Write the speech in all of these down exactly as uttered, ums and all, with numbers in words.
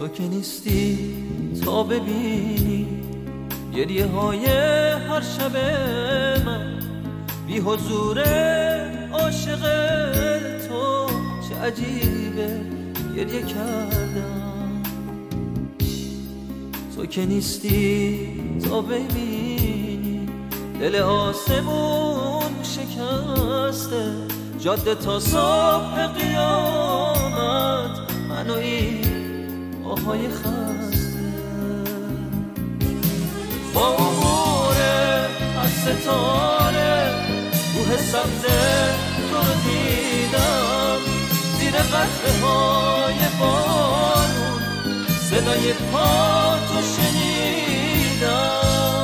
که نیستی تا ببینی گریه های هر شب من، بی حضور عاشق تو چه عجیبه گریه کردم. تو که نیستی تا ببینی دل آسمون شکسته، جاده تا صبح قیامت من و این آهای خسته. با امور از ستاره روح سبز تو رو دیدم، زیر قطره های بارون صدای پا تو شنیدم.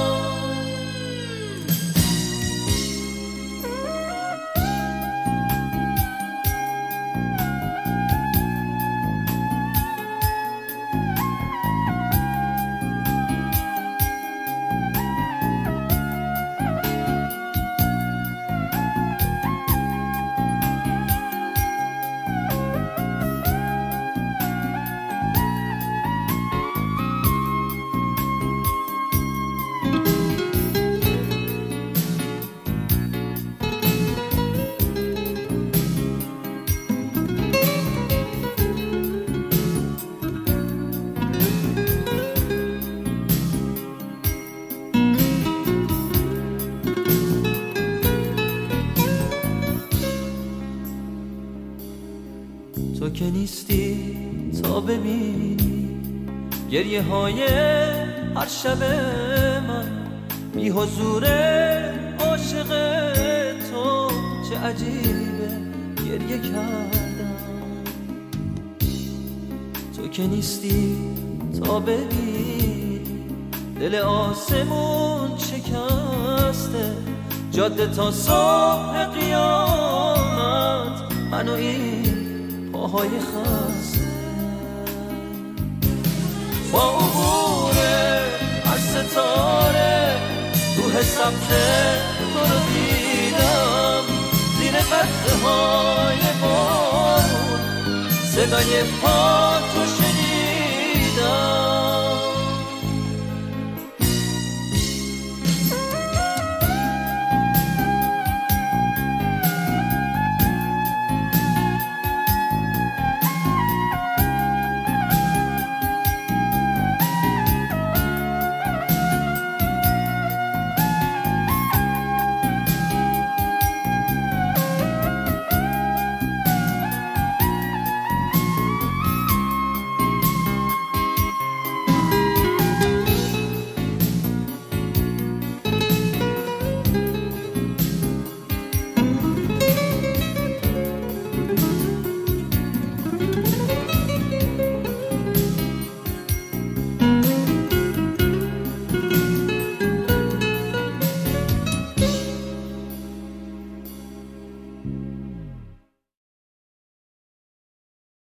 تو که نیستی تا ببینی گریه های هر شب من، بی حضور عاشق تو چه عجیبه گریه کردم. تو که نیستی تا ببینی دل آسمون شکسته، جاده تا صبح قیامت من و این پاهای خسته. با عبور از ستاره روح سبز تو رو دیدم، زیر قطره های بارون صدای پا تو